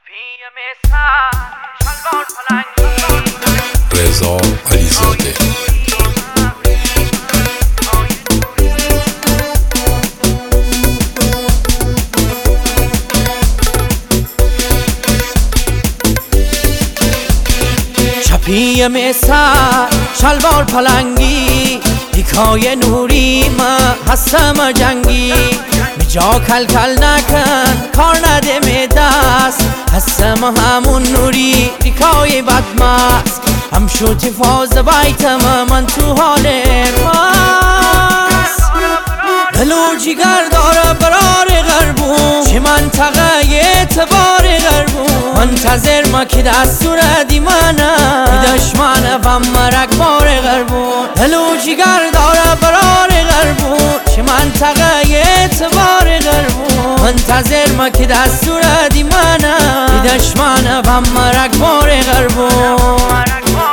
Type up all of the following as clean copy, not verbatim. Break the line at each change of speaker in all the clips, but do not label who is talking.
رضا علیزاده.
چپی مسر شلوار پلنگی دیکای نوری ما هستم جنگی جا کل کل نکن کار نده می دست هستم همون نوری دیکای بدمست هم شوتی فاز بیتم من تو حال مست دل و جیگر داره برار غربون چه منطقه اعتبار غربون منتظر ما که دستور دیمانه دشمنه و مرک بار غربون دل و جیگر داره برار غربون چه منطقه اعتبار غربون منتظر ما که دستور دیمانه دشمنه و مرک بار غربون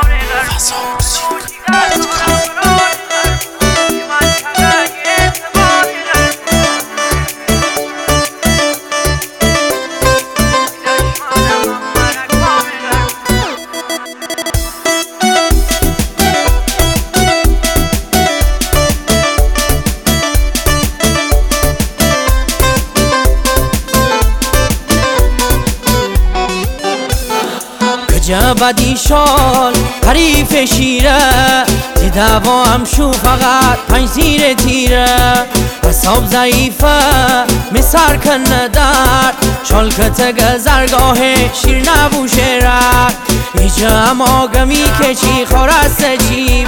جبدی شال حریف شیره تی دوا هم شو فقط 5 زیر تیره حساب ضعیفه مسر کنه درد شال کتگ زرگاه شیر نبوشه رد ایجا هم آگمی که چی خورست چی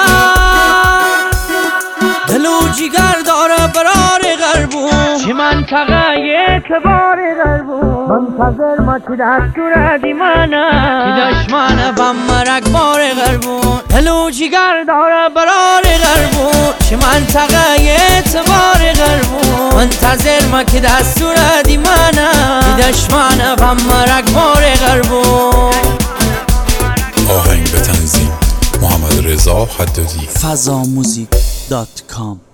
دل و جیگر داره برار غربون چه منطقه اعتبار غربون منتظر ما که دستور دیمانه که دشمنه و مرک بار غربون دل و جیگر داره برار غربون چه منطقه اعتبار غربون منتظر ما که دستور دیمانه که دشمنه و مرک بار غربون.
آهنگ به تنظیم محمد رضا حدادی.
fazamuzik.com